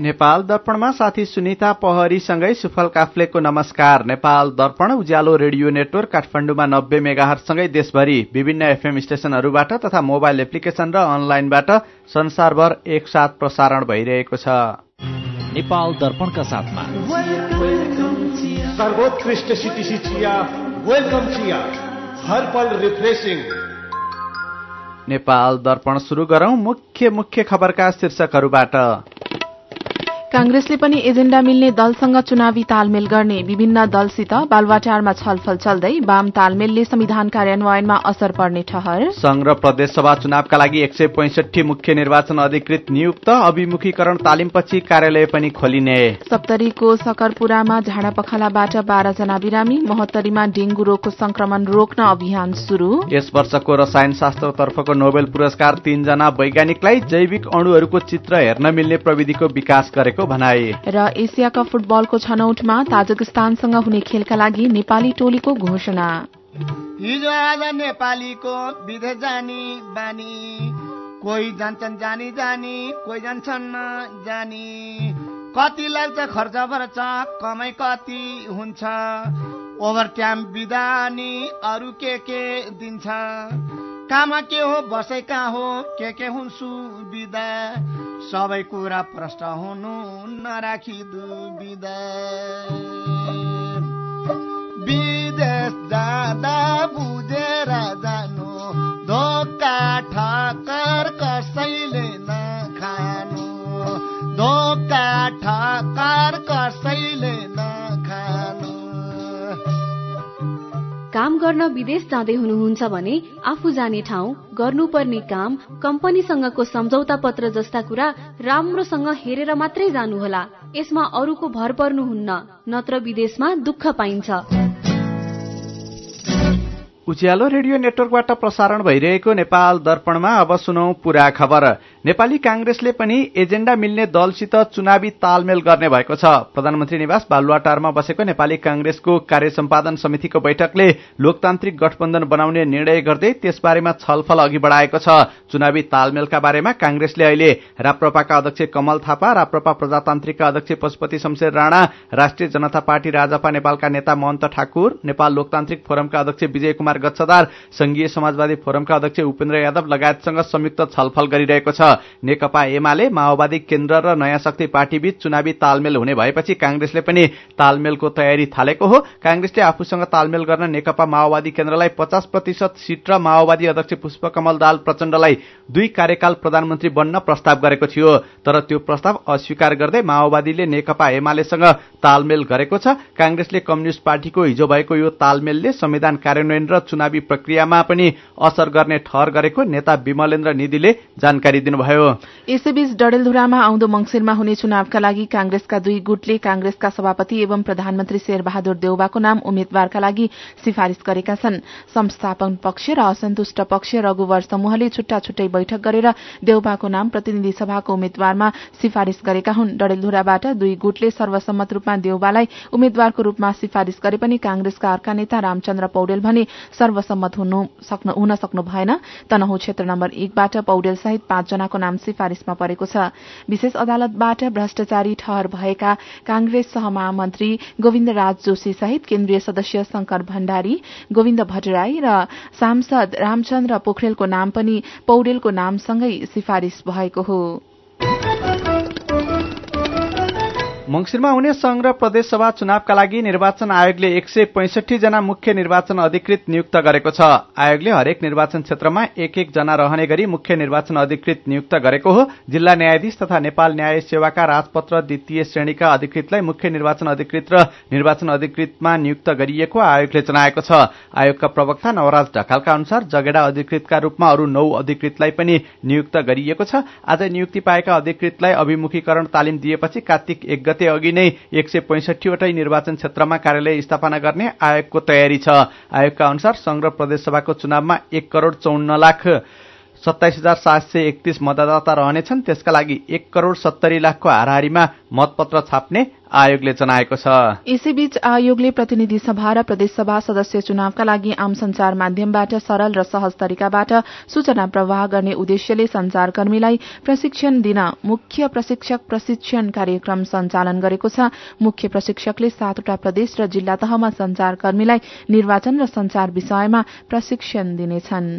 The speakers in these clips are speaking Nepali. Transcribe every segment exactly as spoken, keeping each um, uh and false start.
नेपाल दर्पणमा साथी सुनिता पहरीसँगै सुफल काफ्लेको नमस्कार। नेपाल दर्पण उज्यालो रेडियो नेटवर्क काठमाडौँमा नब्बे मेगाहर्जसँगै देशभरि विभिन्न एफएम स्टेशनहरूबाट तथा मोबाइल एप्लिकेशन र अनलाइनबाट संसारभर एकसाथ प्रसारण भइरहेको छ। नेपाल दर्पणका साथमा सर्वोत्कृष्ट सिटिसी चिया, वेलकम चिया, हर पल रिफ्रेशिङ। नेपाल दर्पण सुरु गरौं मुख्य मुख्य खबरका शीर्षकहरूबाट। कांग्रेसले पनि एजेण्डा मिल्ने दलसँग चुनावी तालमेल गर्ने, विभिन्न दलसित बालुवाटारमा छलफल चल्दै, वाम तालमेलले संविधान कार्यान्वयनमा असर पर्ने ठहर। संघ र प्रदेशसभा चुनावका लागि एक सय पैंसठी मुख्य निर्वाचन अधिकृत नियुक्त, अभिमुखीकरण तालिमपछि कार्यालय पनि खोलिने। सप्तरीको सकरपुरामा झाडा पखालाबाट बाह्र जना बिरामी, महोत्तरीमा डेंगू रोगको संक्रमण रोक्न अभियान शुरू। यस वर्षको रसायन शास्त्रतर्फको नोबेल पुरस्कार तीनजना वैज्ञानिकलाई जैविक अणुहरूको चित्र हेर्न मिल्ने प्रविधिको विकास गरेको भनाए। र एसिया कप फुटबलको छनौटमा ताजिकिस्तानसँग हुने खेलका लागि नेपाली टोलीको घोषणा। हिजो आज नेपालीको विदेश जानी बानी, कोही जान्छन् जानी जानी, कोही जान्छन् जानी। कति लाग्छ खर्च खर्च, कमाइ कति हुन्छ, ओभर टाइम बिदानी अरू के के दिन्छ। काममा के हो बसै कहाँ हो, के के हुन् सुविधा, सबै कुरा प्रश्न हुनु नराखी दुविधा। विदेश जाँदा बुझेर जानु, धोका ठक्कर कसैले नखानु, धोका ठक्कर कसैले नखानु। काम गर्न विदेश जाँदै हुनुहुन्छ भने आफू जाने ठाउँ, गर्नुपर्ने काम, कम्पनीसँगको सम्झौता पत्र जस्ता कुरा राम्रोसँग हेरेर मात्रै जानुहोला। यसमा अरूको भर पर्नुहुन्न, नत्र विदेशमा दुःख पाइन्छ। उज्यालो रेडियो नेटवर्कबाट प्रसारण भइरहेको नेपाल दर्पणमा अब सुनौ पूरा खबर। नेपाली कांग्रेसले पनि एजेण्डा मिल्ने दलसित चुनावी तालमेल गर्ने भएको छ। प्रधानमन्त्री निवास बालुवाटारमा बसेको नेपाली कांग्रेसको कार्य सम्पादन समितिको बैठकले लोकतान्त्रिक गठबन्धन बनाउने निर्णय गर्दै त्यसबारेमा छलफल अघि बढाएको छ। चुनावी तालमेलका बारेमा कांग्रेसले अहिले राप्रपाका अध्यक्ष कमल थापा, राप्रपा प्रजातान्त्रिकका अध्यक्ष पशुपति शमशेर राणा, राष्ट्रिय जनता पार्टी राजपा नेपालका नेता महन्त ठाकुर, नेपाल लोकतान्त्रिक फोरमका अध्यक्ष विजय कुमार गच्छदार, संघीय समाजवादी फोरमका अध्यक्ष उपेन्द्र यादव लगायतसँग संयुक्त छलफल गरिरहेको छ। नेकपा एमाले, माओवादी केन्द्र र नयाँ शक्ति पार्टीबीच चुनावी तालमेल हुने भएपछि कांग्रेसले पनि तालमेलको तयारी थालेको हो। कांग्रेसले आफूसँग तालमेल गर्न नेकपा माओवादी केन्द्रलाई पचास प्रतिशत सीट र माओवादी अध्यक्ष पुष्पकमल दाहाल प्रचण्डलाई दुई कार्यकाल प्रधानमन्त्री बन्न प्रस्ताव गरेको थियो। तर त्यो प्रस्ताव अस्वीकार गर्दै माओवादीले नेकपा एमालेसँग तालमेल गरेको छ। कांग्रेसले कम्युनिष्ट पार्टीको हिजो भएको यो तालमेलले संविधान कार्यान्वयन र चुनावी प्रक्रियामा पनि असर गर्ने ठहर गरेको नेता विमलेन्द्र निधिले जानकारी दिनुभयो। यसैबीच डडेलधुरामा आउँदो मंगिरमा हुने चुनावका लागि कांग्रेसका दुई गुटले कांग्रेसका सभापति एवं प्रधानमन्त्री शेरबहादुर देउवाको नाम उम्मेद्वारका लागि सिफारिश गरेका छन्। संस्थापन पक्ष र असन्तुष्ट पक्ष रघुवर समूहले छुट्टा छुट्टै बैठक गरेर देउवाको नाम प्रतिनिधि सभाको उम्मेद्वारमा सिफारिश गरेका हुन्। डडेलधुराबाट दुई गुटले सर्वसम्मत रूपमा देउवालाई उम्मेद्वारको रूपमा सिफारिश गरे पनि कांग्रेसका अर्का नेता रामचन्द्र पौडेल भने सर्वसम्मत हुन सक्नु भएन। तनहुँ क्षेत्र नम्बर एकबाट पौडेल सहित पाँच जनाको नाम सिफारिशमा परेको छ। विशेष अदालतबाट भ्रष्टाचारी ठहर भएका कांग्रेस सहमहामन्त्री गोविन्द राज जोशी सहित केन्द्रीय सदस्य शंकर भण्डारी, गोविन्द भट्टराई र सांसद रामचन्द्र पोखरेलको नाम पनि पौडेलको नामसँगै सिफारिश भएको हो। मंगिरमा हुने संघ र प्रदेशसभा चुनावका लागि निर्वाचन आयोगले एक सय पैंसठी जना मुख्य निर्वाचन अधिकृत नियुक्त गरेको छ। आयोगले हरेक निर्वाचन क्षेत्रमा एक एक जना रहने गरी मुख्य निर्वाचन अधिकृत नियुक्त गरेको हो। जिल्ला न्यायाधीश तथा नेपाल न्याय सेवाका राजपत्र द्वितीय श्रेणीका अधिकृतलाई मुख्य निर्वाचन अधिकृत र निर्वाचन अधिकृतमा नियुक्त गरिएको आयोगले जनाएको छ। आयोगका प्रवक्ता नवराज ढकालका अनुसार जगेडा अधिकृतका रूपमा अरू नौ अधिकृतलाई पनि नियुक्त गरिएको छ। आज नियुक्ति पाएका अधिकृतलाई अभिमुखीकरण तालिम दिएपछि कार्तिक एक गते अघि नै एक सय पैंसठीवटै निर्वाचन क्षेत्रमा कार्यालय स्थापना गर्ने आयोगको तयारी छ। आयोगका अनुसार संघ र प्रदेशसभाको चुनावमा एक करोड़ चौन्न लाख सत्ताइस हजार सात सय एकतीस मतदाता रहनेछन्। त्यसका लागि एक करोड़ सत्तरी लाखको हाराहारीमा मतपत्र छाप्ने आयोगले जनाएको छ। यसैबीच आयोगले प्रतिनिधि सभा र प्रदेशसभा सदस्य चुनावका लागि आम संचार माध्यमबाट सरल र सहज तरिकाबाट सूचना प्रवाह गर्ने उद्देश्यले संचारकर्मीलाई प्रशिक्षण दिन मुख्य प्रशिक्षक प्रशिक्षण कार्यक्रम सञ्चालन गरेको छ। मुख्य प्रशिक्षकले सातवटा प्रदेश र जिल्ला तहमा संचारकर्मीलाई निर्वाचन र संचार विषयमा प्रशिक्षण दिनेछन्।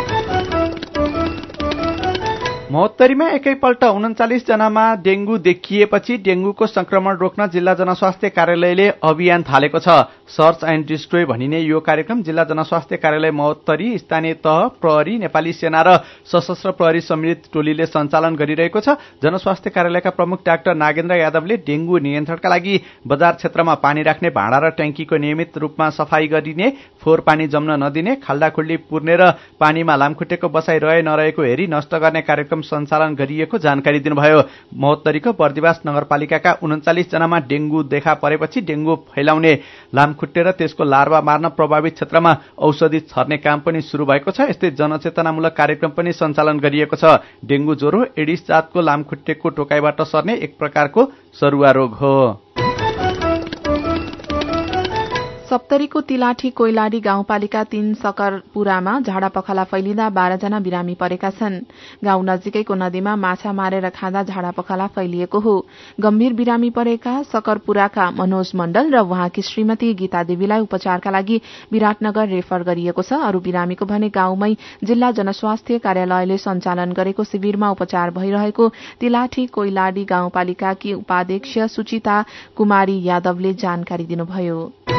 महोत्तरीमा एकैपल्ट उन्चालिस जनामा डेंगू देखिएपछि डेंगूको संक्रमण रोक्न जिल्ला जनस्वास्थ्य कार्यालयले अभियान थालेको छ। सर्च एण्ड डिस्ट्रोय भनिने यो कार्यक्रम जिल्ला जनस्वास्थ्य कार्यालय महोत्तरी, स्थानीय तह, प्रहरी, नेपाली सेना र सशस्त्र प्रहरी सम्मिलित टोलीले सञ्चालन गरिरहेको छ। जनस्वास्थ्य कार्यालयका प्रमुख डाक्टर नागेन्द्र यादवले डेंगू नियन्त्रणका लागि बजार क्षेत्रमा पानी राख्ने भाँडा र ट्याङ्कीको नियमित रूपमा सफाई गरिने, फोहोर पानी जम्न नदिने, खाल्डाखुल्डी पुर्ने र पानीमा लामखुट्टेको बसाई रहे नरहेको हेरी नष्ट गर्ने कार्यक्रम सञ्चालन गरिएको जानकारी दिनुभयो। महोत्तरीको बर्दिवास नगरपालिकाका उन्चालिस जनामा डेंगू देखा परेपछि डेंगू फैलाउने लामखुट्टे र त्यसको लार्वा मार्न प्रभावित क्षेत्रमा औषधि छर्ने काम पनि शुरू भएको छ। यस्तै जनचेतनामूलक कार्यक्रम पनि सञ्चालन गरिएको छ। डेंगू ज्वरो एडिस जातको लामखुट्टेको टोकाइबाट सर्ने एक प्रकारको सरुवा रोग हो। सप्तरीको तिलाठी कोइलाडी गाउँपालिका तीन सकरपुरामा झाडा पखाला फैलिँदा बाह्र जना बिरामी परेका छन्। गाउँ नजिकैको नदीमा माछा मारेर खाँदा झाडा पखाला फैलिएको हो। गम्भीर बिरामी परेका सकरपुराका मनोज मण्डल र उहाँकी श्रीमती गीता देवीलाई उपचारका लागि विराटनगर रेफर गरिएको छ। अरू बिरामीको भने गाउँमै जिल्ला जनस्वास्थ्य कार्यालयले सञ्चालन गरेको शिविरमा उपचार भइरहेको तिलाठी कोइलाडी गाउँपालिकाकी उपाध्यक्ष सुचिता कुमारी यादवले जानकारी दिनुभयो।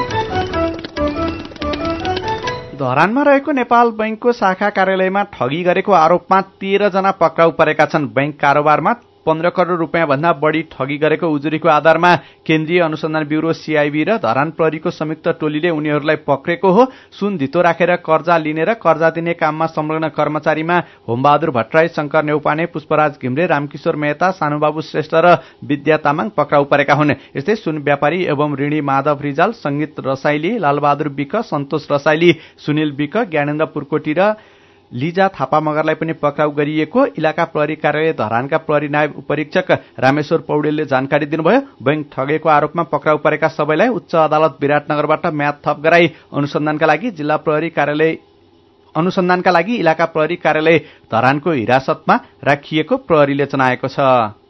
धरानमा रहेको नेपाल बैंकको शाखा कार्यालयमा ठगी गरेको आरोपमा तेह्र जना पक्राउ परेका छन्। बैंक कारोबारमा पन्ध्र करोड़ रूपियाँ भन्दा बढ़ी ठगी गरेको उजुरीको आधारमा केन्द्रीय अनुसन्धान ब्यूरो सीआईबी र धरान प्रहरीको संयुक्त टोलीले उनीहरूलाई पक्रेको हो। सुन धितो राखेर कर्जा लिने र कर्जा दिने काममा संलग्न कर्मचारीमा होमबहादुर भट्टराई, शंकर नेउपाने, पुष्पराज घिम्रे, रामकिशोर मेहता, सानुबाबु श्रेष्ठ र विद्या तामाङ पक्राउ परेका हुन्। यस्तै सुन व्यापारी एवं ऋणी माधव रिजाल, संगीत रसाइली, लालबहादुर विक, सन्तोष रसाइली, सुनिल विक, ज्ञानेन्द्र पुर्कोटी र लिजा थापा मगरलाई पनि पक्राउ गरिएको इलाका प्रहरी कार्यालय धरानका प्रहरी नायब उपरीक्षक रामेश्वर पौडेलले जानकारी दिनुभयो। बैंक ठगेको आरोपमा पक्राउ परेका सबैलाई उच्च अदालत विराटनगरबाट म्याद थप गराई अनुसन्धानका लागि जिल्ला प्रहरी कार्यालय अनुसन्धानका लागि इलाका प्रहरी कार्यालय धरानको हिरासतमा राखिएको प्रहरीले जनाएको छ।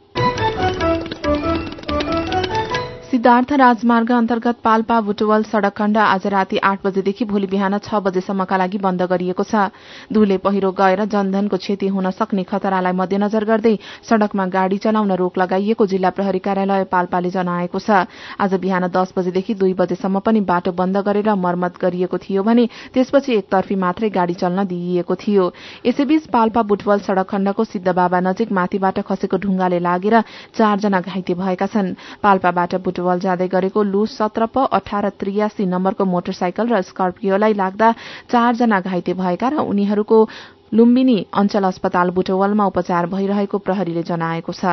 सिद्धार्थ राजमार्ग अन्तर्गत पाल्पा बुटवल सड़क खण्ड आज राति आठ बजेदेखि भोलि बिहान छ बजेसम्मका लागि बन्द गरिएको छ। धुले पहिरो गएर जनधनको क्षति हुन सक्ने खतरालाई मध्यनजर गर्दै सड़कमा गाड़ी चलाउन रोक लगाइएको जिल्ला प्रहरी कार्यालय पाल्पाले जनाएको छ। आज बिहान दस बजेदेखि दुई बजेसम्म पनि बाटो बन्द गरेर मर्मत गरिएको थियो भने त्यसपछि एकतर्फी मात्रै गाड़ी चल्न दिइएको थियो। यसैबीच पाल्पा बुटवल सड़क खण्डको सिद्धबाबा नजिक माथिबाट खसेको ढुङ्गाले लागेर चारजना घाइते भएका छन्। पाल्पाबाट बुटवल जाँदै गरेको लु सत्र प अठार त्रियासी नम्बरको मोटरसाइकल र स्कर्पियोलाई लाग्दा चारजना घाइते भएका र उनीहरूको लुम्बिनी अञ्चल अस्पताल बुटवलमा उपचार भइरहेको प्रहरीले जनाएको छ।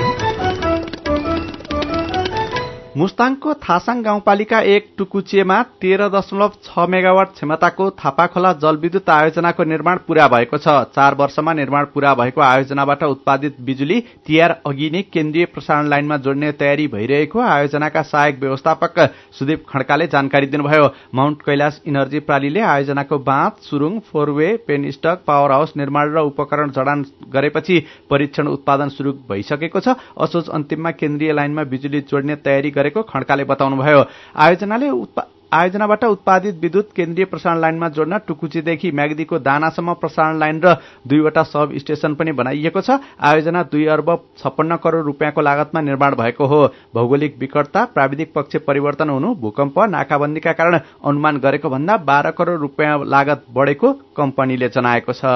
मुस्ताङको थासाङ गाउँपालिका एक टुकुचेमा तेह्र दशमलव छ मेगावाट क्षमताको थापाखोला जलविद्युत आयोजनाको निर्माण पूरा भएको छ। चार वर्षमा निर्माण पूरा भएको आयोजनाबाट उत्पादित बिजुली तिहार अघि नै केन्द्रीय प्रसारण लाइनमा जोड्ने तयारी भइरहेको आयोजनाका सहायक व्यवस्थापक सुदीप खड्काले जानकारी दिनुभयो। माउन्ट कैलाश इनर्जी प्रालीले आयोजनाको बाँध, सुरुङ, फोरवे, पेनस्टक, पावर हाउस निर्माण र उपकरण जडान गरेपछि परीक्षण उत्पादन शुरू भइसकेको छ। असोज अन्तिममा केन्द्रीय लाइनमा बिजुली जोड्ने तयारी गरेको खड्काले बताउनुभयो। आयोजनाले आयोजनाबाट उत्पादित विद्युत केन्द्रीय प्रसारण लाइनमा जोड्न टुकुचीदेखि म्याग्दीको दानासम्म प्रसारण लाइन र दुईवटा सब स्टेशन पनि बनाइएको छ। आयोजना दुई अर्ब छप्पन्न करोड़ रूपियाँको लागतमा निर्माण भएको हो। भौगोलिक विकटता, प्राविधिक पक्ष परिवर्तन हुनु, भूकम्प, नाकाबन्दीका कारण अनुमान गरेको भन्दा बाह्र करोड़ रूपियाँ लागत बढेको कम्पनीले जनाएको छ।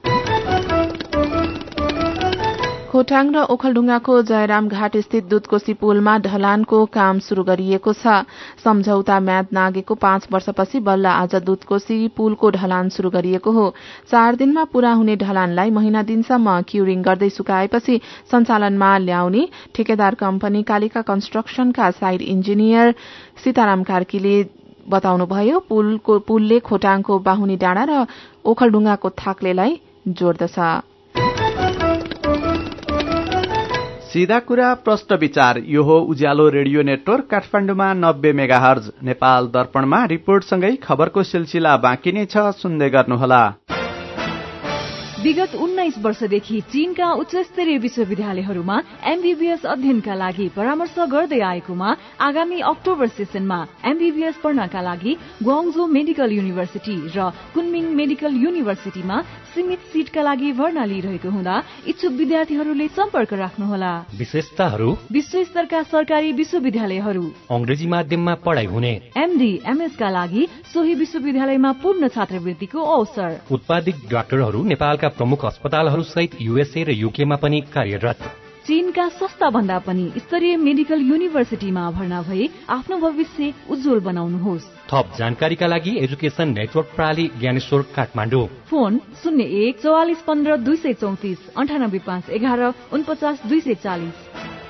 खोटाङ र ओखलढुङ्गाको जयराम घाट स्थित दुधकोशी पुलमा ढलानको काम शुरू गरिएको छ। सम्झौता म्याद नागेको पाँच वर्षपछि बल्ल आज दुधकोशी पुलको ढलान शुरू गरिएको हो। चार दिनमा पूरा हुने ढलानलाई महिना दिनसम्म क्युरिङ गर्दै सुकाएपछि सञ्चालनमा ल्याउने ठेकेदार कम्पनी कालिका कन्स्ट्रक्सनका साइड इन्जिनियर सीताराम कार्कीले बताउनुभयो। पुलको पुलले खोटाङको बाहुनी डाँडा र ओखलढुङ्गाको थाक्लेलाई जोड्दछ। सीधा कुरा प्रश्न विचार यो हो उज्यालो रेडियो नेटवर्क काठमाडौँमा नब्बे मेगाहर्ज। नेपाल दर्पणमा रिपोर्टसँगै खबरको सिलसिला बाँकी नै छ, सुन्दै गर्नुहोला। विगत उन्नाइस वर्षदेखि चीनका उच्च स्तरीय विश्वविद्यालयहरूमा एमबीबीएस अध्ययनका लागि परामर्श गर्दै आएकोमा आगामी अक्टोबर सेसनमा एमबीबीएस पढ्नका लागि ग्वाङ्जो मेडिकल युनिभर्सिटी र कुनमिङ मेडिकल युनिभर्सिटीमा सीमित सीटका लागि भर्ना लिइरहेको हुँदा इच्छुक विद्यार्थीहरूले सम्पर्क राख्नुहोला। विशेषताहरू: विश्व स्तरका सरकारी विश्वविद्यालयहरू, अंग्रेजी माध्यममा पढाइ हुने, एमडी एमएस का लागि सोही विश्वविद्यालयमा पूर्ण छात्रवृत्तिको अवसर, उत्पादित डाक्टरहरू नेपालका प्रमुख अस्पतालहरू सहित यूएसए र यूकेमा पनि कार्यरत। चीनका सस्ता भन्दा पनि स्तरीय मेडिकल युनिभर्सिटीमा भर्ना भई आफ्नो भविष्य उज्जवल बनाउनुहोस्। थप जानकारीका लागि एजुकेसन नेटवर्क प्रणाली ज्ञानेश्वर काठमाडौँ। फोन शून्य एक चौवालिस पन्ध्र दुई सय चौतिस अन्ठानब्बे पाँच एघार उनपचास दुई सय चालिस।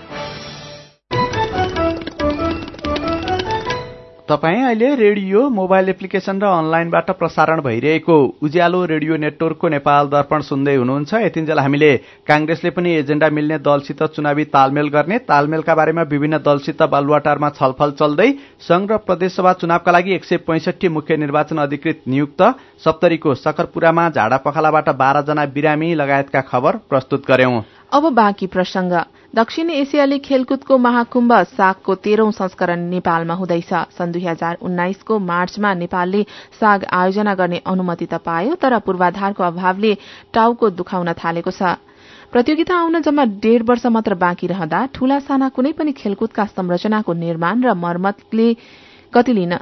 तपाईँ अहिले रेडियो, मोबाइल एप्लिकेशन र अनलाइनबाट प्रसारण भइरहेको उज्यालो रेडियो नेटवर्कको नेपाल दर्पण सुन्दै हुनुहुन्छ। यतिन्जेल हामीले कांग्रेसले पनि एजेण्डा मिल्ने दलसित चुनावी तालमेल गर्ने, तालमेलका बारेमा विभिन्न दलसित बालुवाटारमा छलफल चल्दै, संघ र प्रदेशसभा चुनावका लागि एक सय पैंसठी मुख्य निर्वाचन अधिकृत नियुक्त, सप्तरीको सकरपुरामा झाडा पखालाबाट बाह्र जना बिरामी लगायतका खबर प्रस्तुत गर्यौं। अब बाँकी प्रसंग। दक्षिण एसियाली खेलकुदको महाकुम्भ सागको तेह्रौं संस्करण नेपालमा हुँदैछ। सन् दुई हजार उन्नाइसको मार्चमा नेपालले साग आयोजना गर्ने अनुमति त पायो, तर पूर्वाधारको अभावले टाउको दुखाउन थालेको छ। प्रतियोगिता आउन जम्मा डेढ़ वर्ष मात्र बाँकी रहँदा ठूला साना कुनै पनि खेलकुदका संरचनाको निर्माण र मर्मतले गति लिन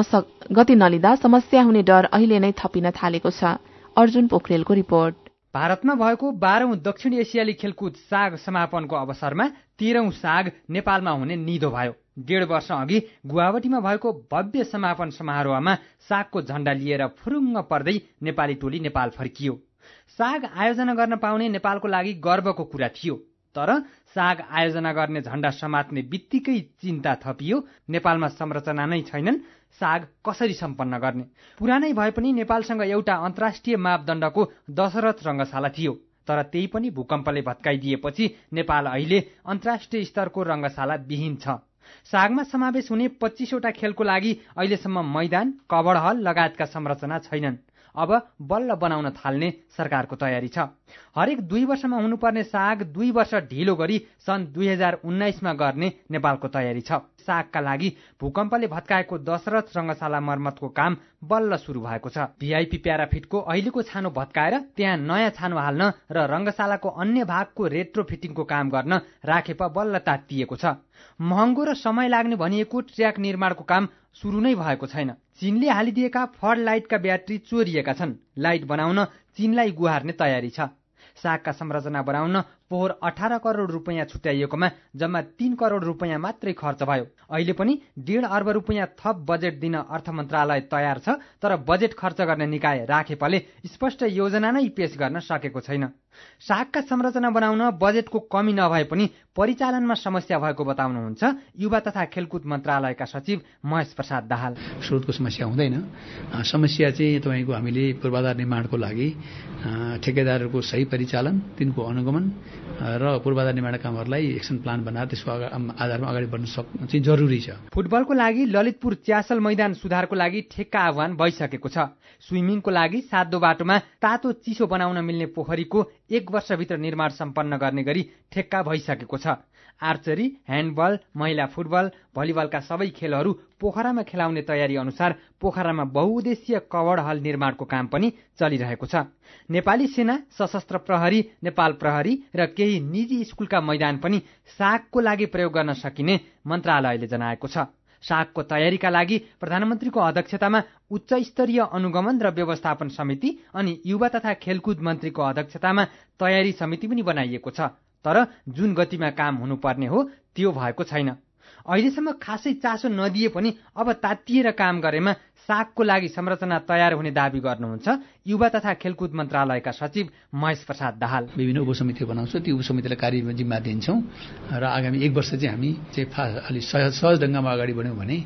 गति नलिँदा समस्या हुने डर अहिले नै थपिन थालेको छ। अर्जुन पोखरेलको रिपोर्ट। भारतमा भएको बाह्रौं दक्षिण एसियाली खेलकुद साग समापनको अवसरमा तेह्रौं साग नेपालमा हुने निधो भयो। डेढ़ वर्ष अघि गुवाहाटीमा भएको भव्य समापन समारोहमा सागको झण्डा लिएर फुरुङ्ग पर्दै नेपाली टोली नेपाल फर्कियो। साग आयोजना गर्न पाउने नेपालको लागि गर्वको कुरा थियो, तर साग आयोजना गर्ने झण्डा समात्ने बित्तिकै चिन्ता थपियो। नेपालमा संरचना नै छैनन्, साग कसरी सम्पन्न गर्ने? पुरानै भए पनि नेपालसँग एउटा अन्तर्राष्ट्रिय मापदण्डको दशरथ रंगशाला थियो, तर त्यही पनि भूकम्पले भत्काइदिएपछि नेपाल अहिले अन्तर्राष्ट्रिय स्तरको रंगशाला विहीन छ। सागमा समावेश हुने पच्चीसवटा खेलको लागि अहिलेसम्म मैदान, कभर हल लगायतका संरचना छैनन्। अब बल्ल बनाउन थाल्ने सरकारको तयारी छ। हरेक दुई वर्षमा हुनुपर्ने साग दुई वर्ष ढिलो गरी सन् दुई हजार उन्नाइसमा गर्ने नेपालको तयारी छ। सागका लागि भूकम्पले भत्काएको दशरथ रंगशाला मर्मतको काम बल्ल शुरू भएको छ। भीआईपी प्याराफिटको अहिलेको छानो भत्काएर त्यहाँ नयाँ छानो हाल्न र रंगशालाको अन्य भागको रेट्रो फिटिङको काम गर्न राखेपा बल्ल तातिएको छ। महँगो र समय लाग्ने भनिएको ट्र्याक निर्माणको काम शुरू नै भएको छैन। चीनले हालिदिएका फड लाइटका ब्याट्री चोरिएका छन्। लाइट बनाउन चीनलाई गुहार्ने तयारी छ। सागका संरचना बनाउन पोहोर अठार करोड़ रुपियाँ छुट्याइएकोमा जम्मा तीन करोड़ रुपियाँ मात्रै खर्च भयो। अहिले पनि डेढ़ अर्ब रुपियाँ थप बजेट दिन अर्थ मन्त्रालय तयार छ, तर बजेट खर्च गर्ने निकाय राखेपाले स्पष्ट योजना नै पेश गर्न सकेको छैन। सागका संरचना बनाउन बजेटको कमी नभए पनि परिचालनमा समस्या भएको बताउनुहुन्छ युवा तथा खेलकुद मन्त्रालयका सचिव महेश प्रसाद दाहाल। स्रोतको समस्या हुँदैन, समस्या चाहिँ तपाईको हामीले पूर्वाधार निर्माणको लागि ठेकेदारहरूको सही परिचालन, तिनको अनुगमन र पूर्वाधार निर्माण कामहरूलाई एक्सन प्लान बनाएर त्यसको आधारमा अगाडि बढ्न सक्नु चाहिँ जरुरी छ। फुटबलको लागि ललितपुर च्यासल मैदान सुधारको लागि ठेक्का आह्वान भइसकेको छ। स्विमिङको लागि सातो बाटोमा तातो चिसो बनाउन मिल्ने पोखरीको एक वर्षभित्र निर्माण सम्पन्न गर्ने गरी ठेक्का भइसकेको छ। आर्चरी, ह्यान्डबल, महिला फुटबल, भलिबलका सबै खेलहरू पोखरामा खेलाउने तयारी अनुसार पोखरामा बहुउद्देश्य कभर हल निर्माणको काम पनि चलिरहेको छ। नेपाली सेना, सशस्त्र प्रहरी, नेपाल प्रहरी र केही निजी स्कुलका मैदान पनि सागको लागि प्रयोग गर्न सकिने मन्त्रालयले जनाएको छ। सागको तयारीका लागि प्रधानमन्त्रीको अध्यक्षतामा उच्च स्तरीय अनुगमन र व्यवस्थापन समिति अनि युवा तथा खेलकुद मन्त्रीको अध्यक्षतामा तयारी समिति पनि बनाइएको छ, तर जुन गतिमा काम हुनुपर्ने हो त्यो भएको छैन। अहिलेसम्म खासै चासो नदिए पनि अब तातिएर काम गरेमा सागको लागि संरचना तयार हुने दावी गर्नुहुन्छ युवा तथा खेलकुद मन्त्रालयका सचिव महेश प्रसाद दाहाल। विभिन्न उपसमिति बनाउँछौँ, ती उपसमितिलाई कार्य जिम्मा दिन्छौँ र आगामी एक वर्ष चाहिँ हामी चाहिँ अलि सहज सहज ढङ्गमा अगाडि बढ्यौँ भने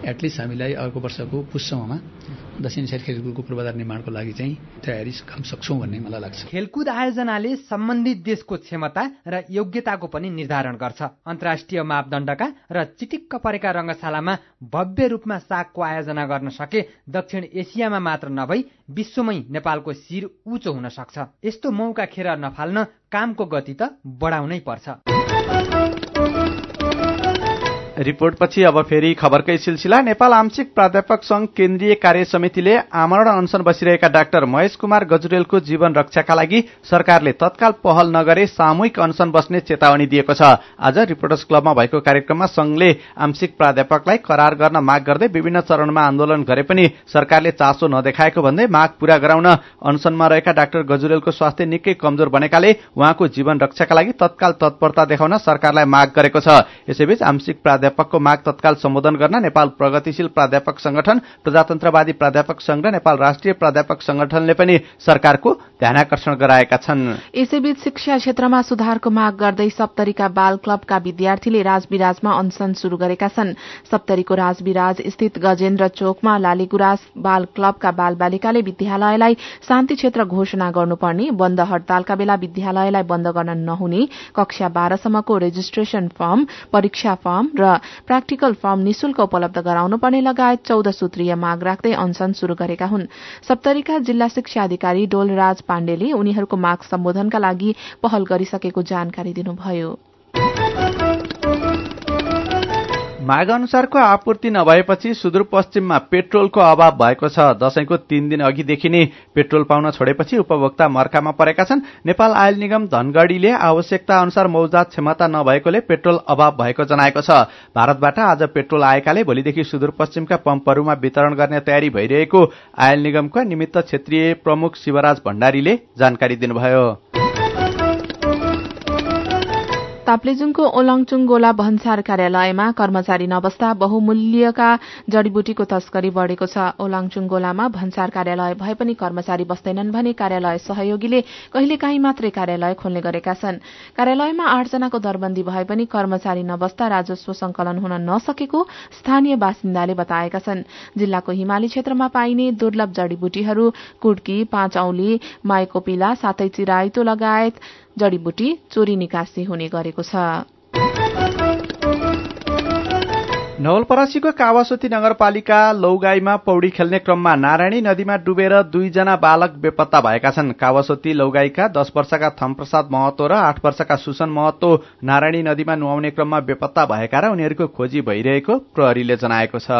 एटलिस्ट हामीलाई अर्को वर्षको पुससम्ममा दक्षिण एसियाली खेलकुदको पूर्वाधार निर्माणको लागि चाहिँ तयारी गर्न सक्छौँ भन्ने मलाई लाग्छ। खेलकुद आयोजनाले सम्बन्धित देशको क्षमता र योग्यताको पनि निर्धारण गर्छ। अन्तर्राष्ट्रिय मापदण्डका र चिटिक्क परेका रङ्गशालामा भव्य रूपमा सागको आयोजना गर्न सके दक्षिण एसियामा मात्र नभई विश्वमै नेपालको शिर उच्च हुन सक्छ। यस्तो मौका खेर नफाल्न कामको गति त बढाउनै पर्छ। रिपोर्टपछि अब फेरि खबरकै सिलसिला। नेपाल आंशिक प्राध्यापक संघ केन्द्रीय कार्य समितिले आमरण अनसन बसिरहेका डाक्टर महेश कुमार गजुरेलको जीवन रक्षाका लागि सरकारले तत्काल पहल नगरे सामूहिक अनसन बस्ने चेतावनी दिएको छ। आज रिपोर्टर्स क्लबमा भएको कार्यक्रममा संघले आंशिक प्राध्यापकलाई करार गर्न माग गर्दै विभिन्न चरणमा आन्दोलन गरे पनि सरकारले चासो नदेखाएको भन्दै माग पूरा गराउन अनसनमा रहेका डाक्टर गजुरेलको स्वास्थ्य निकै कमजोर बनेकाले उहाँको जीवन रक्षाका लागि तत्काल तत्परता देखाउन सरकारलाई माग गरेको छ। यसैबीच आंशिक प्राध्यापकको माग तत्काल सम्बोधन गर्न नेपाल प्रगतिशील प्राध्यापक संगठन, प्रजातन्त्रवादी प्राध्यापक संघ र नेपाल राष्ट्रिय प्राध्यापक संगठनले पनि सरकारको ध्यानाकर्षण गराएका छन्। यसैबीच शिक्षा क्षेत्रमा सुधारको माग गर्दै सप्तरीका बाल क्लबका विद्यार्थीले राजविराजमा अनसन शुरू गरेका छन्। सप्तरीको राजविराज स्थित गजेन्द्र चोकमा लालीगुराँस बाल क्लबका बाल बालिकाले विद्यालयलाई शान्ति क्षेत्र घोषणा गर्नुपर्ने, बन्द हड़तालका बेला विद्यालयलाई बन्द गर्न नहुने, कक्षा बाह्रसम्मको रेजिस्ट्रेशन फर्म, परीक्षा फर्म र प्र्याक्टिकल फर्म निशुल्क उपलब्ध गराउनुपर्ने लगायत चौध सूत्रीय माग राख्दै अनसन शुरू गरेका हुन्। सप्तरीका जिल्ला शिक्षा अधिकारी डोलराज पाण्डेले उनीहरूको माग सम्बोधनका लागि पहल गरिसकेको जानकारी दिनुभयो। माग अनुसारको आपूर्ति नभएपछि सुदूरपश्चिममा पेट्रोलको अभाव भएको छ। दशैंको तीन दिन अघिदेखि नै पेट्रोल पाउन छोडेपछि उपभोक्ता मर्कामा परेका छन्। नेपाल आयल निगम धनगढ़ीले आवश्यकता अनुसार मौजात क्षमता नभएकोले पेट्रोल अभाव भएको जनाएको छ। भारतबाट आज पेट्रोल आएकाले भोलिदेखि सुदूरपश्चिमका पम्पहरूमा वितरण गर्ने तयारी भइरहेको आयल निगमका निमित्त क्षेत्रीय प्रमुख शिवराज भण्डारीले जानकारी दिनुभयो। ताप्लेजुङको ओलाङचुङ गोला भन्सार कार्यालयमा कर्मचारी नबस्दा बहुमूल्यका जडीबुटीको तस्करी बढ़ेको छ। ओलाङचुङ गोलामा भन्सार कार्यालय भए पनि कर्मचारी बस्दैनन् भने कार्यालय सहयोगीले कहिलेकाहीँ मात्रै कार्यालय खोल्ने गरेका छन्। कार्यालयमा आठजनाको दरबन्दी भए पनि कर्मचारी नबस्दा राजस्व संकलन हुन नसकेको स्थानीय बासिन्दाले बताएका छन्। जिल्लाको हिमाली क्षेत्रमा पाइने दुर्लभ जडीबुटीहरू कुड्की, पाँच औली, माइकोपिला साथै चिराइतो लगायत जडीबुटी चोरी निकासी हुने गरेको छ। नवलपरासीको कावासोती नगरपालिका लौगाईमा पौडी खेल्ने क्रममा नारायणी नदीमा डुबेर दुईजना बालक बेपत्ता भएका छन्। कावासोती लौगाईका दश वर्षका थमप्रसाद महतो र आठ वर्षका सुसन महतो नारायणी नदीमा नुहाउने क्रममा बेपत्ता भएका र उनीहरूको खोजी भइरहेको प्रहरीले जनाएको छ।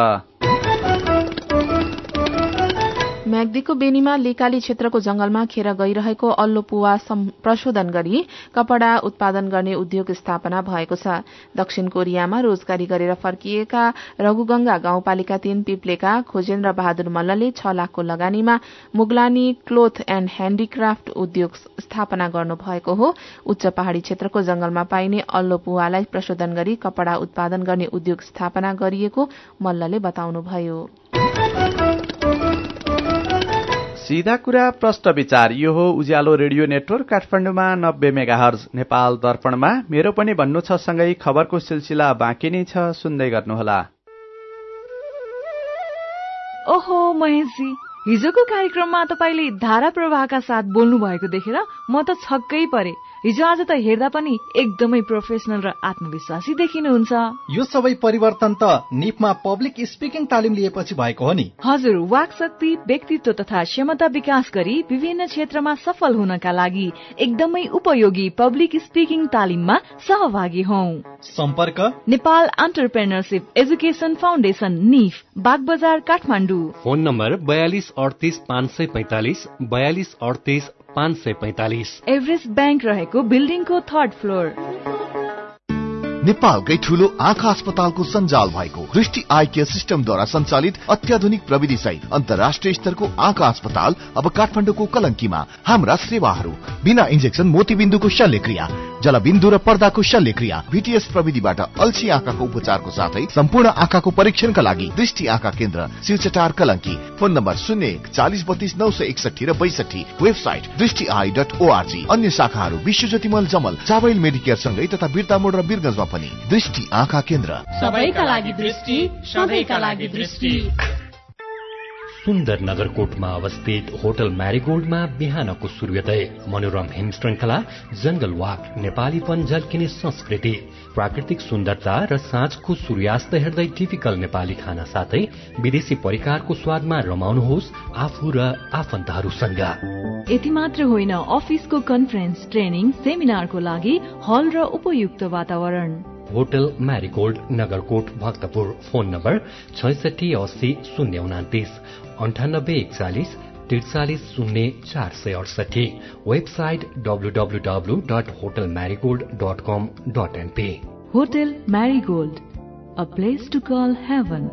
म्याग्दीको बेनीमा लेकाली क्षेत्रको जंगलमा खेर गइरहेको अल्लो पुवा प्रशोधन गरी कपड़ा उत्पादन गर्ने उद्योग स्थापना भएको छ। दक्षिण कोरियामा रोजगारी गरेर फर्किएका रघुगंगा गाउँपालिका तीन पिप्लेका खोजेन्द्र बहादुर मल्लले छ लाखको लगानीमा मुगलानी क्लोथ एण्ड ह्याण्डीक्राफ्ट उद्योग स्थापना गर्नुभएको हो। उच्च पहाड़ी क्षेत्रको जंगलमा पाइने अल्लो पुवालाई प्रशोधन गरी कपड़ा उत्पादन गर्ने उद्योग स्थापना गरिएको मल्लले बताउनुभयो। सीधा कुरा प्रष्ट विचार, यो हो उज्यालो रेडियो नेटवर्क काठमाडौँमा नब्बे मेगाहर्ज। नेपाल दर्पणमा मेरो पनि भन्नु छ सँगै खबरको सिलसिला बाँकी नै छ, सुन्दै गर्नुहोला। ओहो महेशजी, हिजोको कार्यक्रममा तपाईले धारा प्रवाहका साथ बोल्नु भएको देखेर म त छक्कै परे। हिजो आज त हेर्दा पनि एकदमै प्रोफेसनल र आत्मविश्वासी देखिनुहुन्छ। यो सबै परिवर्तन त निफमा पब्लिक स्पिकिङ तालिम लिएपछि भएको हो नि। हजुर, वाक शक्ति, व्यक्तित्व तथा क्षमता विकास गरी विभिन्न क्षेत्रमा सफल हुनका लागि एकदमै उपयोगी पब्लिक स्पिकिङ तालिममा सहभागी हौ। सम्पर्क नेपाल एन्टरप्रेन्योरशिप एजुकेसन फाउन्डेशन निफ, बागबजार काठमाडौँ। फोन नम्बर बयालिस अडतिस पाँच सय पैंतालिस बयालिस अडतिस पाँच सय पैंतालिस। एभरेस्ट बैंक रहेको बिल्डिङको थर्ड फ्लोर। नेपालकै ठूलो आँखा अस्पतालको सञ्जाल भएको दृष्टि आई केयर सिस्टमद्वारा सञ्चालित अत्याधुनिक प्रविधि सहित अन्तर्राष्ट्रिय स्तरको आँखा अस्पताल अब काठमाडौँको कलंकीमा। हाम्रा सेवाहरू बिना इन्जेक्सन मोतीबिन्दुको शल्यक्रिया, जलबिन्दु र पर्दाको शल्यक्रिया, भीटीएस प्रविधिबाट अल्छी आँखाको उपचारको साथै सम्पूर्ण आँखाको परीक्षणका लागि दृष्टि आँखा केन्द्र सिलचटार कलंकी। फोन नम्बर शून्य एक चालिस बत्तीस नौ सय एकसठी र बैसठी। वेबसाइट दृष्टि आई डट ओआरजी। अन्य शाखाहरू विश्वज्योतिमल जमल, चावल मेडिकेयर सँगै तथा बिर्तामोड र बिरगंजमा पनि दृष्टि आँखा केन्द्र, सबैका लागि दृष्टि, सधैँका लागि दृष्टि। सुन्दर नगरकोटमा अवस्थित होटल म्यारिगोल्डमा बिहानको सूर्योदय, मनोरम हिम श्रृंखला, जंगल वाक, नेपालीपन झल्किने संस्कृति, प्राकृतिक सुन्दरता र साँझको सूर्यास्त हेर्दै टिपिकल नेपाली खाना साथै विदेशी परिकारको स्वादमा रमाउनुहोस् आफू र आफन्तहरूसँग। यति मात्र होइन, अफिसको कन्फरेन्स, ट्रेनिङ, सेमिनारको लागि हल र उपयुक्त वातावरण। Hotel Marigold, Nagarkot, Bhaktapur. Phone number छैसठी अस्सी शून्य उनातिस अन्ठानब्बे एकचालिस त्रिचालिस शून्य चार सय अडसठी। Website W W W dot hotel Marigold dot com dot NP. Hotel Marigold, a place to call heaven.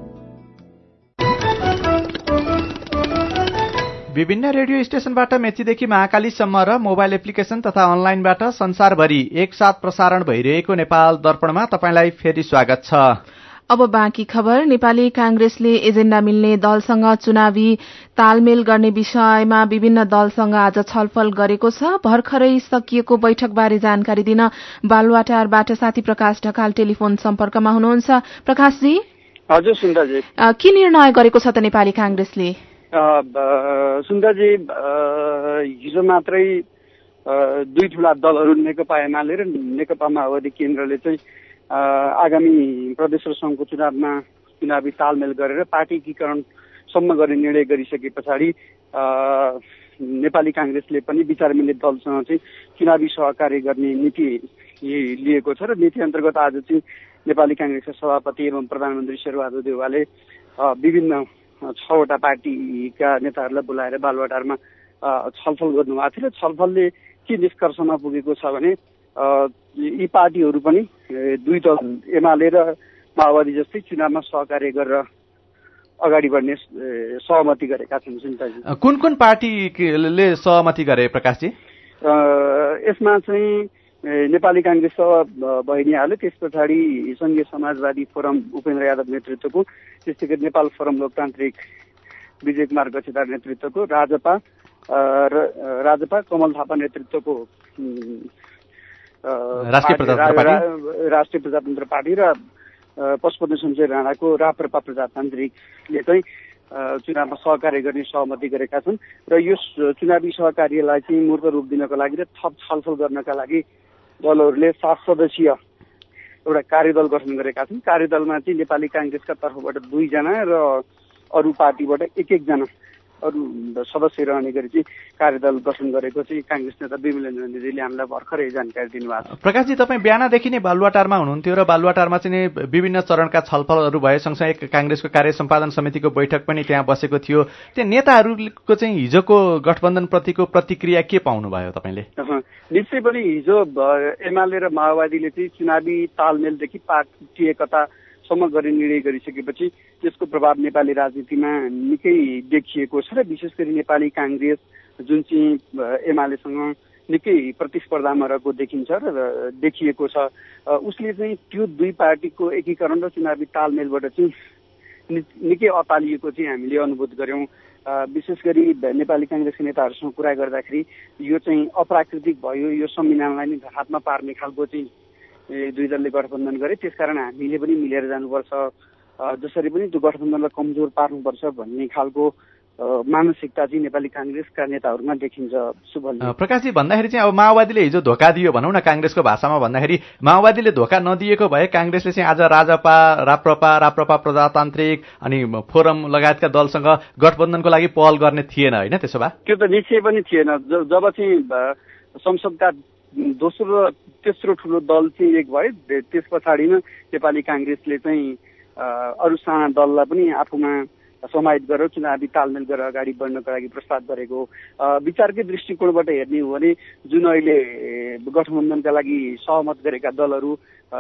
विभिन्न रेडियो स्टेशनबाट मेचीदेखि महाकालीसम्म र मोबाइल एप्लिकेशन तथा अनलाइनबाट संसारभरि एकसाथ प्रसारण भइरहेको नेपाल दर्पणमा तपाईंलाई फेरि स्वागत छ। अब बाँकी खबर। नेपाली कांग्रेसले एजेण्डा मिल्ने दलसँग चुनावी तालमेल गर्ने विषयमा विभिन्न दलसँग आज छलफल गरेको छ। भर्खरै सकिएको बैठकबारे जानकारी दिन बालुवाटारबाट साथी प्रकाश ढकाल टेलिफोन सम्पर्कमा हुनुहुन्छ। प्रकाशजी। हजुर सुन्दरजी, के निर्णय गरेको छ त नेपाली कांग्रेसले? सुन्दरजी, हिजो मात्रै दुई ठूला दलहरू नेकपा एमाले र नेकपा माओवादी केन्द्रले चाहिँ आगामी प्रदेश र संघको चुनावमा चुनावी तालमेल गरेर पार्टी एकीकरणसम्म गर्ने निर्णय गरिसके पछाडि नेपाली कांग्रेसले पनि विचार मिल्ने दलसँग चाहिँ चुनावी सहकार्य गर्ने नीति लिएको छ र नीति अन्तर्गत आज चाहिँ नेपाली कांग्रेसका सभापति एवं प्रधानमन्त्री शेरबहादुर देउवाले विभिन्न छवटा पार्टीका नेताहरूलाई बोलाएर बालुवाटारमा छलफल गर्नुभएको थियो र छलफलले के निष्कर्षमा पुगेको छ भने यी पार्टीहरू पनि दुई दल एमाले र माओवादी जस्तै चुनावमा सहकार्य गरेर अगाडि बढ्ने सहमति गरेका छन्। सुन्ताजी, कुन कुन पार्टीले सहमति गरे प्रकाशजी? यसमा चाहिँ नेपाली कांग्रेस भइहाल्यो, त्यस पछाडि संघीय समाजवादी फोरम उपेन्द्र यादव नेतृत्वको, त्यस्तै गरी नेपाल फोरम लोकतान्त्रिक विजय कुमार गच्छेदार नेतृत्वको, राजपा र राजपा कमल थापा नेतृत्वको राष्ट्रिय प्रजातन्त्र पार्टी र पशुपति सञ्जय राणाको राप्रपा प्रजातान्त्रिकले चाहिँ चुनावमा सहकार्य गर्ने सहमति गरेका छन् र यो चुनावी सहकार्यलाई चाहिँ मूर्त रूप दिनको लागि र थप छलफल गर्नका लागि दलहरूले सात सदस्यीय एउटा कार्यदल गठन गरेका छन्। कार्यदलमा चाहिँ नेपाली कांग्रेसका तर्फबाट दुईजना र अरू पार्टीबाट एक एकजना अरू सदस्य रहने गरी चाहिँ कार्यदल गठन गरेको चाहिँ कांग्रेस नेता विमलेन्द्र नन्दीले हामीलाई भर्खरै जानकारी दिनुभएको छ। प्रकाशजी, तपाईँ बिहानदेखि नै बालुवाटारमा हुनुहुन्थ्यो र बालुवाटारमा चाहिँ विभिन्न चरणका छलफलहरू भए, सँगसँगै कांग्रेसको कार्य सम्पादन समितिको बैठक पनि त्यहाँ बसेको थियो। त्यहाँ नेताहरूको चाहिँ हिजोको गठबन्धनप्रतिको प्रतिक्रिया के पाउनुभयो तपाईँले? निश्चय पनि हिजो एमाले र माओवादीले चाहिँ चुनावी तालमेलदेखि पार्टी एकता सम्म गर्ने निर्णय गरिसकेपछि त्यसको प्रभाव नेपाली राजनीतिमा निकै देखिएको छ र विशेष गरी नेपाली कांग्रेस जुन चाहिँ एमालेसँग निकै प्रतिस्पर्धामा रहेको देखिन्छ र देखिएको छ, उसले चाहिँ त्यो दुई पार्टीको एकीकरण र चुनावी तालमेलबाट चाहिँ निकै अतालिएको चाहिँ हामीले अनुभूत गर्यौं। विशेष गरी नेपाली कांग्रेसका नेताहरूसँग कुरा गर्दाखेरि यो चाहिँ अप्राकृतिक भयो, यो संविधानलाई नै हातमा पार्ने खालको चाहिँ दुई दलले गठबन्धन गरे, त्यसकारण हामीले पनि मिलेर जानुपर्छ, जसरी पनि त्यो गठबन्धनलाई कमजोर पार्नुपर्छ भन्ने खालको मानसिकता चाहिँ नेपाली कांग्रेसका नेताहरूमा देखिन्छ। सुभल प्रकाशजी, भन्दाखेरि चाहिँ अब माओवादीले हिजो धोका दियो भनौँ न, कांग्रेसको भाषामा भन्दाखेरि माओवादीले धोका नदिएको भए कांग्रेसले चाहिँ आज राजपा, राप्रपा, राप्रपा प्रजातान्त्रिक अनि फोरम लगायतका दलसँग गठबन्धनको लागि पहल गर्ने थिएन, होइन? त्यसो भए त्यो त निश्चय पनि थिएन। जब चाहिँ संसदका दोस्रो र तेस्रो ठुलो दल चाहिँ एक भयो, त्यस पछाडि नै नेपाली कांग्रेसले चाहिँ अरू साना दललाई पनि आफूमा समाहित गरेर चुनावी तालमेल गरेर अगाडि बढ्नको लागि प्रस्ताव गरेको। विचारकै दृष्टिकोणबाट हेर्ने हो भने जुन अहिले गठबन्धनका लागि सहमत गरेका दलहरू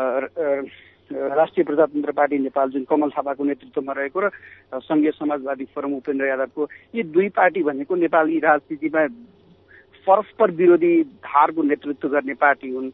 राष्ट्रिय प्रजातन्त्र पार्टी नेपाल जुन कमल थापाको नेतृत्वमा रहेको र संघीय समाजवादी फोरम उपेन्द्र यादवको, यी दुई पार्टी भनेको नेपाली राजनीतिमा परस्पर विरोधी धारको नेतृत्व गर्ने पार्टी हुन्।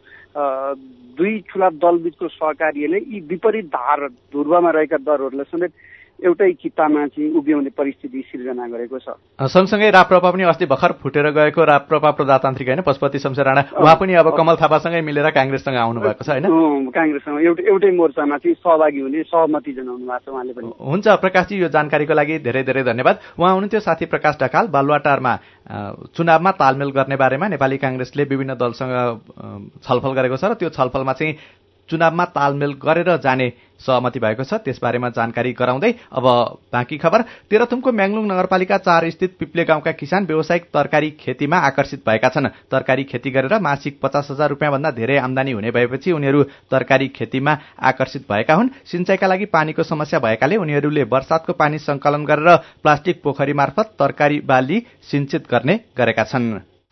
दुई ठूला दलबीचको सहकार्यले यी विपरीत धार ध्रुवमा रहेका दलहरूलाई समेत एउटै चित्तामा चाहिँ उभ्याउने परिस्थिति सिर्जना गरेको छ। सँगसँगै राप्रपा पनि अस्ति भर्खर फुटेर गएको राप्रपा प्रजातान्त्रिक होइन पशुपति शमशेर राणा उहाँ पनि अब कमल थापासँगै मिलेर काङ्ग्रेससँग आउनु भएको छ होइन? काङ्ग्रेससँग एउटै एउटै मोर्चामा चाहिँ सहभागी हुने सहमति जनाउनु भएको छ उहाँले पनि। हुन्छ प्रकाशजी, यो जानकारीको लागि धेरै धेरै धन्यवाद। उहाँ हुनुहुन्थ्यो साथी प्रकाश ढकाल। बालुवाटारमा चुनावमा तालमेल गर्ने बारेमा नेपाली काङ्ग्रेसले विभिन्न दलसँग छलफल गरेको छ र त्यो छलफलमा चाहिँ चुनावमा तालमेल गरेर जाने सहमति भएको छ, त्यसबारेमा जानकारी गराउँदै अब बाँकी खबर। तेह्रथुमको म्याङलुङ नगरपालिका चार स्थित पिप्ले गाउँका किसान व्यावसायिक तरकारी खेतीमा आकर्षित भएका छन्। तरकारी खेती गरेर मासिक पचास हजार रुपियाँभन्दा धेरै आमदानी हुने भएपछि उनीहरू तरकारी खेतीमा आकर्षित भएका हुन्। सिंचाइका लागि पानीको समस्या भएकाले उनीहरूले वर्षातको पानी सङ्कलन गरेर प्लास्टिक पोखरी मार्फत तरकारी बाली सिंचित गर्ने गरेका छन्।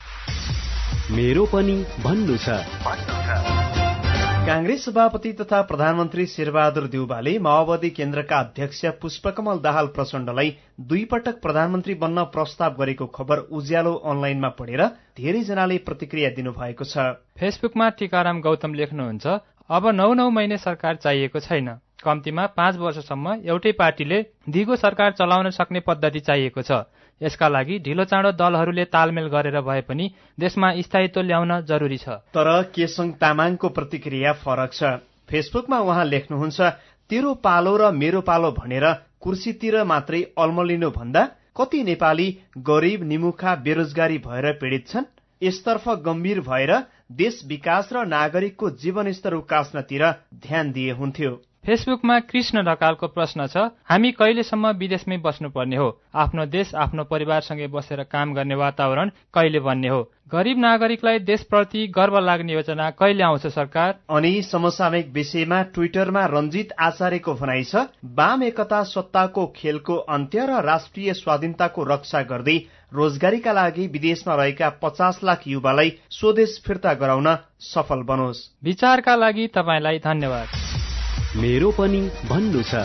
मेरो पनि भन्नु छ। कांग्रेस सभापति तथा प्रधानमन्त्री शेरबहादुर देउवाले माओवादी केन्द्रका अध्यक्ष पुष्पकमल दाहाल प्रचण्डलाई दुई पटक प्रधानमन्त्री बन्न प्रस्ताव गरेको खबर उज्यालो अनलाइनमा पढेर धेरैजनाले प्रतिक्रिया दिनुभएको छ। फेसबुकमा टीकाराम गौतम लेख्नुहुन्छ, अब नौ नौ महिने सरकार चाहिएको छैन, कम्तीमा पाँच वर्षसम्म एउटै पार्टीले दिगो सरकार चलाउन सक्ने पद्धति चाहिएको छ। यसका लागि ढिलो चाँडो दलहरूले तालमेल गरेर भए पनि देशमा स्थायित्व ल्याउन जरुरी छ। तर केशङ तामाङको प्रतिक्रिया फरक छ। फेसबुकमा उहाँ लेख्नुहुन्छ, तेरो पालो र मेरो पालो भनेर कुर्सीतिर मात्रै अल्मलिनु भन्दा कति नेपाली गरीब निमुखा बेरोजगारी भएर पीडित छन्। यसतर्फ गम्भीर भएर देश विकास र नागरिकको जीवनस्तर उकास्नतिर ध्यान दिए हुन्थ्यो। फेसबुकमा कृष्ण ढकालको प्रश्न छ, हामी कहिलेसम्म विदेशमै बस्नुपर्ने हो? आफ्नो देश आफ्नो परिवारसँगै बसेर काम गर्ने वातावरण कहिले बन्ने हो? गरीब नागरिकलाई देशप्रति गर्व लाग्ने योजना कहिले आउँछ सरकार? अनि समसामयिक विषयमा ट्विटरमा रञ्जित आचार्यको भनाइ छ, वाम एकता सत्ताको खेलको अन्त्य र राष्ट्रिय स्वाधीनताको रक्षा गर्दै रोजगारीका लागि विदेशमा रहेका पचास लाख युवालाई स्वदेश फिर्ता गराउन सफल बनोस्। विचारका लागि तपाईलाई धन्यवाद। मेरो पनि भन्नु छ।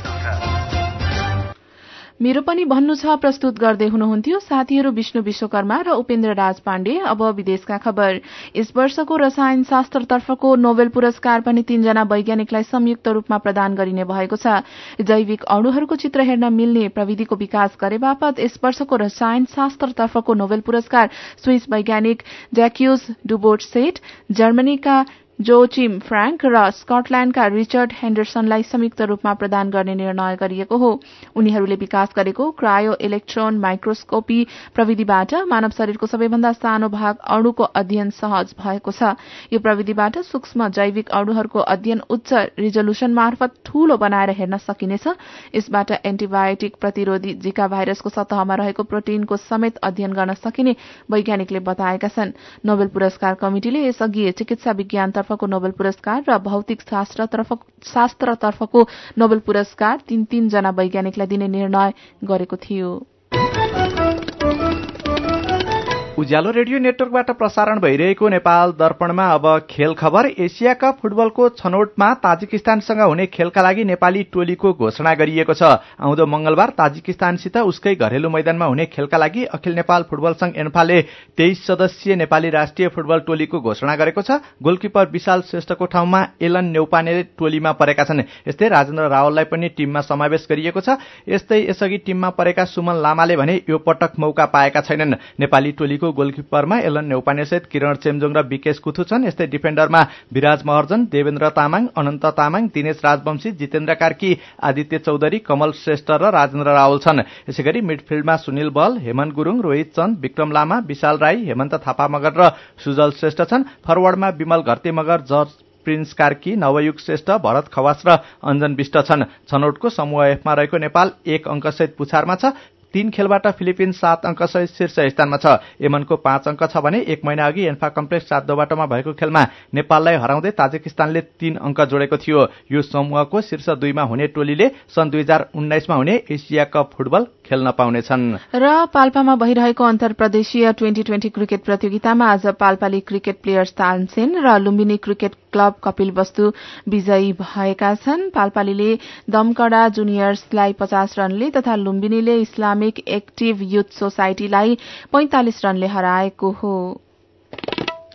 मेरो पनि भन्नु छ प्रस्तुत गर्दै हुनुहुन्थ्यो साथीहरू विष्णु विश्वकर्मा र उपेन्द्र राज पाण्डे। अब विदेशका खबर। यस वर्षको रसायन शास्त्रतर्फको नोबेल पुरस्कार पनि तीनजना वैज्ञानिकलाई संयुक्त रूपमा प्रदान गरिने भएको छ। जैविक अणुहरूको चित्र हेर्न मिल्ने प्रविधिको विकास गरे बापत यस वर्षको रसायन शास्त्रतर्फको नोबेल पुरस्कार स्विस वैज्ञानिक ज्याक्युज डुबोर्टसेट, जर्मनीका जोचिम फ्राङ्क र स्कटल्याण्डका रिचर्ड हेन्डरसनलाई संयुक्त रूपमा प्रदान गर्ने निर्णय गरिएको हो। उनीहरूले विकास गरेको क्रायो इलेक्ट्रोन माइक्रोस्कोपी प्रविधिबाट मानव शरीरको सबैभन्दा सानो भाग अणुको अध्ययन सहज भएको छ। यो प्रविधिबाट सूक्ष्म जैविक अणुहरूको अध्ययन उच्च रिजोल्युसन मार्फत ठूलो बनाएर हेर्न सकिनेछ। यसबाट एन्टिबायोटिक प्रतिरोधी जिका भाइरसको सतहमा रहेको प्रोटिनको समेत अध्ययन गर्न सकिने वैज्ञानिकले बताएका छन्। नोबेल पुरस्कार कमिटिले यसअघि चिकित्सा विज्ञान तर्फको नोबेल पुरस्कार र भौतिक शास्त्रतर्फको नोबेल पुरस्कार तीन तीन जना वैज्ञानिकलाई दिने निर्णय गरेको थियो। उज्यालो रेडियो नेटवर्कबाट प्रसारण भइरहेको नेपाल दर्पणमा अब खेल खबर। एसिया कप फुटबलको छनौटमा ताजिकिस्तानसँग हुने खेलका लागि नेपाली टोलीको घोषणा गरिएको छ। आउँदो मंगलबार ताजिकिस्तानसित उसकै घरेलु मैदानमा हुने खेलका लागि अखिल नेपाल फुटबल संघ एन्फाले तेइस सदस्यीय नेपाली राष्ट्रिय फुटबल टोलीको घोषणा गरेको छ। गोलकिपर विशाल श्रेष्ठको ठाउँमा एलन नेउपाने टोलीमा परेका छन्। यस्तै राजेन्द्र रावललाई पनि टिममा समावेश गरिएको छ। यस्तै यसअघि टिममा परेका सुमन लामाले भने यो पटक मौका पाएका छैनन्। नेपाली टोलीको गोलकिपरमा एलन नेउपानेसहित किरण चेम्जोङ र विकेश कुथु छन्। यस्तै डिफेन्डरमा विराज महर्जन, देवेन्द्र तामाङ, अनन्त तामाङ, दिनेश राजवंशी, जितेन्द्र कार्की, आदित्य चौधरी, कमल श्रेष्ठ र राजेन्द्र रावल छन्। यसैगरी मिडफिल्डमा सुनिल बल, हेमन गुरुङ, रोहित चन्द, विक्रम लामा, विशाल राई, हेमन्त थापा मगर र सुजल श्रेष्ठ छन्। फरवर्डमा विमल घरते मगर, जर्ज प्रिन्स कार्की, नवयुग श्रेष्ठ, भरत खवास र अञ्जन विष्ट छन्। छनौटको समूह एफमा रहेको नेपाल एक अंकसहित पुछारमा छ। तीन खेलबाट फिलिपिन्स सात अंकसहित शीर्ष स्थानमा छ। यमनको पाँच अंक छ भने एक महिना अघि एन्फा कम्प्लेक्स सात दो बाटोमा भएको खेलमा नेपाललाई हराउँदै ताजिकिस्तानले तीन अंक जोडेको थियो। यो समूहको शीर्ष दुईमा हुने टोलीले सन् दुई हजार उन्नाइसमा हुने एसिया कप फुटबल खेल्न पाउनेछन्। र पाल्पामा भइरहेको अन्तर्प्रदेशीय ट्वेन्टी ट्वेन्टी क्रिकेट प्रतियोगितामा आज पाल्पाली क्रिकेट प्लेयर्स तानसेन र लुम्बिनी क्रिकेट क्लब कपिलवस्तु विजयी भएका छन्। पाल्पालीले दमकडा जुनियर्सलाई पचास रनले तथा लुम्बिनीले इस्लामिक एक्टिभ युथ सोसाइटीलाई पैंतालिस रनले हराएको हो।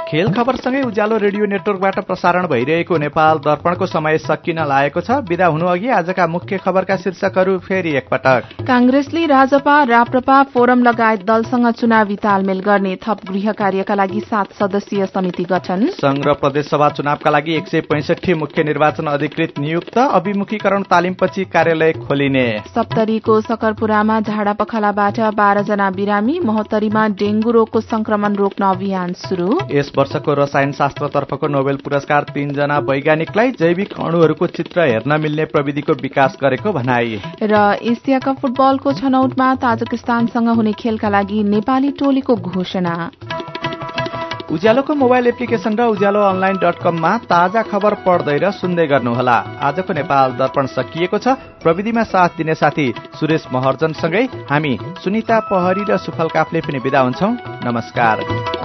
खेल खबरसँगै उज्यालो रेडियो नेटवर्कबाट प्रसारण भइरहेको नेपाल दर्पणको समय सकिन लागेको छ। बिदा हुनु अघि आजका मुख्य खबरका शीर्षकहरू फेरि एकपटक। कांग्रेसले राजपा, राप्रपा, फोरम लगायत दलसँग चुनावी तालमेल गर्ने, थप गृह कार्यका लागि सात सदस्यीय समिति गठन। संघ र प्रदेशसभा चुनावका लागि एक सय पैंसठी मुख्य निर्वाचन अधिकृत नियुक्त, अभिमुखीकरण तालिमपछि कार्यालय खोलिने। सप्तरीको सकरपुरामा झाडा पखालाबाट बाह्र जना बिरामी, महोत्तरीमा डेंगू रोगको संक्रमण रोक्न अभियान शुरू। यस वर्षको रसायन शास्त्रतर्फको नोबेल पुरस्कार तीनजना वैज्ञानिकलाई जैविक अणुहरूको चित्र हेर्न मिल्ने प्रविधिको विकास गरेको भनाई। र एसिया कप फुटबलको छनौटमा ताजिकिस्तानसँग हुने खेलका लागि नेपाली टोलीको घोषणा। उज्यालोको मोबाइल एप्लिकेशन र उज्यालो अनलाइन डट कममा ताजा खबर पढ्दै र सुन्दै गर्नुहोला। आजको नेपाल दर्पण सकिएको छ। प्रविधिमा साथ दिने साथी सुरेश महर्जनसँगै हामी सुनिता पहरी र सुफल काफले पनि बिदा हुन्छौं। नमस्कार।